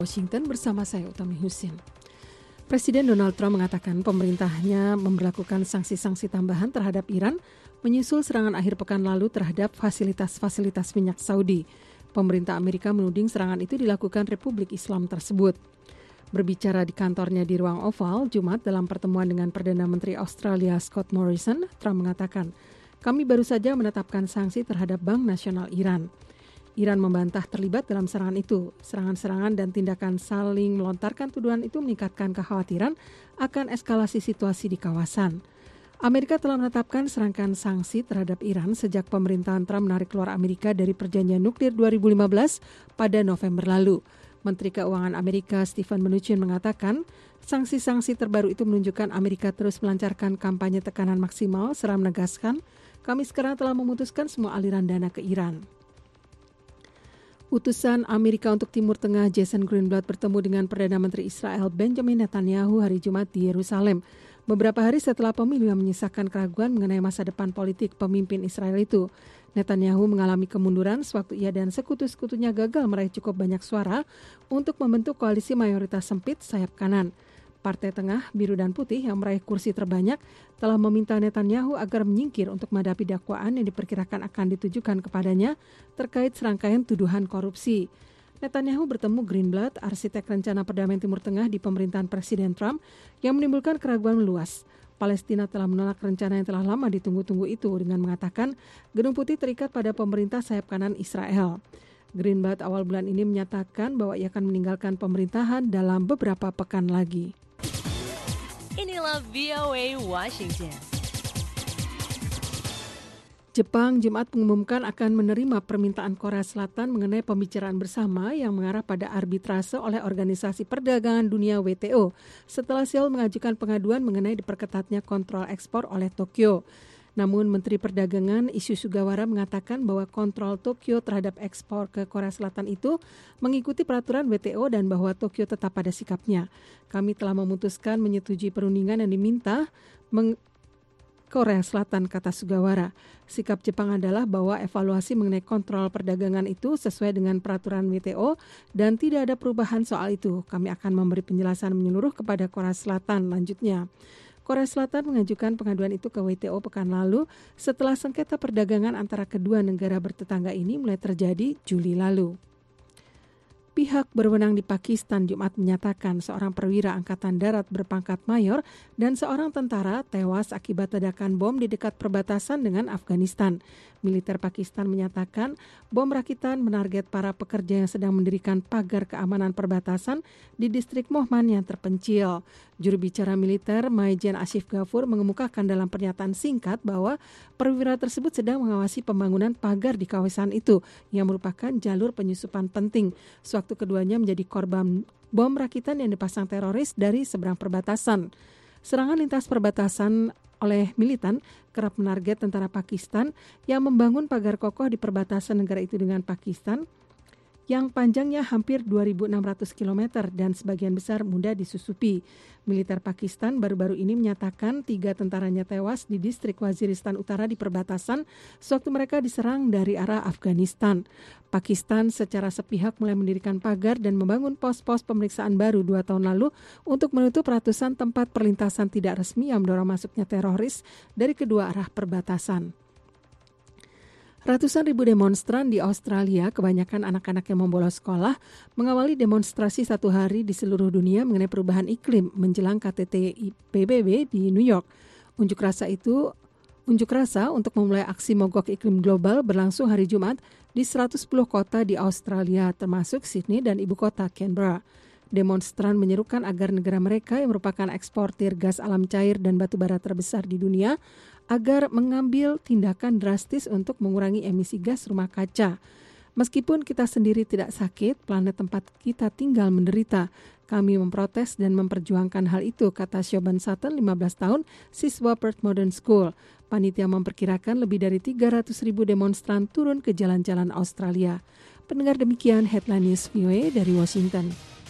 Washington bersama saya Utami Husin. Presiden Donald Trump mengatakan pemerintahnya memberlakukan sanksi-sanksi tambahan terhadap Iran menyusul serangan akhir pekan lalu terhadap fasilitas-fasilitas minyak Saudi. Pemerintah Amerika menuding serangan itu dilakukan Republik Islam tersebut. Berbicara di kantornya di Ruang Oval, Jumat dalam pertemuan dengan Perdana Menteri Australia Scott Morrison, Trump mengatakan, "Kami baru saja menetapkan sanksi terhadap Bank Nasional Iran." Iran membantah terlibat dalam serangan itu. Serangan-serangan dan tindakan saling melontarkan tuduhan itu meningkatkan kekhawatiran akan eskalasi situasi di kawasan. Amerika telah menetapkan serangkaian sanksi terhadap Iran sejak pemerintahan Trump menarik keluar Amerika dari perjanjian nuklir 2015 pada November lalu. Menteri Keuangan Amerika Steven Mnuchin mengatakan, sanksi-sanksi terbaru itu menunjukkan Amerika terus melancarkan kampanye tekanan maksimal serta menegaskan, kami sekarang telah memutuskan semua aliran dana ke Iran. Utusan Amerika untuk Timur Tengah Jason Greenblatt bertemu dengan Perdana Menteri Israel Benjamin Netanyahu hari Jumat di Yerusalem. Beberapa hari setelah pemilu yang menyisakan keraguan mengenai masa depan politik pemimpin Israel itu. Netanyahu mengalami kemunduran sewaktu ia dan sekutu-sekutunya gagal meraih cukup banyak suara untuk membentuk koalisi mayoritas sempit sayap kanan. Partai Tengah, Biru dan Putih yang meraih kursi terbanyak telah meminta Netanyahu agar menyingkir untuk menghadapi dakwaan yang diperkirakan akan ditujukan kepadanya terkait serangkaian tuduhan korupsi. Netanyahu bertemu Greenblatt, arsitek rencana perdamaian Timur Tengah di pemerintahan Presiden Trump yang menimbulkan keraguan luas. Palestina telah menolak rencana yang telah lama ditunggu-tunggu itu dengan mengatakan Gedung Putih terikat pada pemerintah sayap kanan Israel. Greenblatt awal bulan ini menyatakan bahwa ia akan meninggalkan pemerintahan dalam beberapa pekan lagi. Inilah VOA Washington. Jepang Jumat mengumumkan akan menerima permintaan Korea Selatan mengenai pembicaraan bersama yang mengarah pada arbitrase oleh Organisasi Perdagangan Dunia WTO setelah Seoul mengajukan pengaduan mengenai diperketatnya kontrol ekspor oleh Tokyo. Namun Menteri Perdagangan Issey Sugawara mengatakan bahwa kontrol Tokyo terhadap ekspor ke Korea Selatan itu mengikuti peraturan WTO dan bahwa Tokyo tetap pada sikapnya. Kami telah memutuskan menyetujui perundingan yang diminta Korea Selatan, kata Sugawara. Sikap Jepang adalah bahwa evaluasi mengenai kontrol perdagangan itu sesuai dengan peraturan WTO dan tidak ada perubahan soal itu. Kami akan memberi penjelasan menyeluruh kepada Korea Selatan, lanjutnya. Korea Selatan mengajukan pengaduan itu ke WTO pekan lalu setelah sengketa perdagangan antara kedua negara bertetangga ini mulai terjadi Juli lalu. Pihak berwenang di Pakistan Jumat menyatakan seorang perwira angkatan darat berpangkat mayor dan seorang tentara tewas akibat ledakan bom di dekat perbatasan dengan Afghanistan. Militer Pakistan menyatakan bom rakitan menarget para pekerja yang sedang mendirikan pagar keamanan perbatasan di distrik Mohman yang terpencil. Juru bicara militer Maijen Asif Ghafur mengemukakan dalam pernyataan singkat bahwa perwira tersebut sedang mengawasi pembangunan pagar di kawasan itu yang merupakan jalur penyusupan penting. Sewaktu keduanya menjadi korban bom rakitan yang dipasang teroris dari seberang perbatasan. Serangan lintas perbatasan oleh militan kerap menarget tentara Pakistan yang membangun pagar kokoh di perbatasan negara itu dengan Pakistan yang panjangnya hampir 2.600 km dan sebagian besar mudah disusupi. Militer Pakistan baru-baru ini menyatakan 3 tentaranya tewas di distrik Waziristan Utara di perbatasan sewaktu mereka diserang dari arah Afghanistan. Pakistan secara sepihak mulai mendirikan pagar dan membangun pos-pos pemeriksaan baru 2 tahun lalu untuk menutup ratusan tempat perlintasan tidak resmi yang mendorong masuknya teroris dari kedua arah perbatasan. Ratusan ribu demonstran di Australia, kebanyakan anak-anak yang membolos sekolah, mengawali demonstrasi 1 hari di seluruh dunia mengenai perubahan iklim menjelang KTT PBB di New York. Unjuk rasa untuk memulai aksi mogok iklim global berlangsung hari Jumat di 110 kota di Australia, termasuk Sydney dan ibu kota Canberra. Demonstran menyerukan agar negara mereka yang merupakan eksportir gas alam cair dan batu bara terbesar di dunia agar mengambil tindakan drastis untuk mengurangi emisi gas rumah kaca. Meskipun kita sendiri tidak sakit, planet tempat kita tinggal menderita. Kami memprotes dan memperjuangkan hal itu, kata Siobhan Sutton, 15 tahun, siswa Perth Modern School. Panitia memperkirakan lebih dari 300.000 demonstran turun ke jalan-jalan Australia. Pendengar, demikian Headline News VOA dari Washington.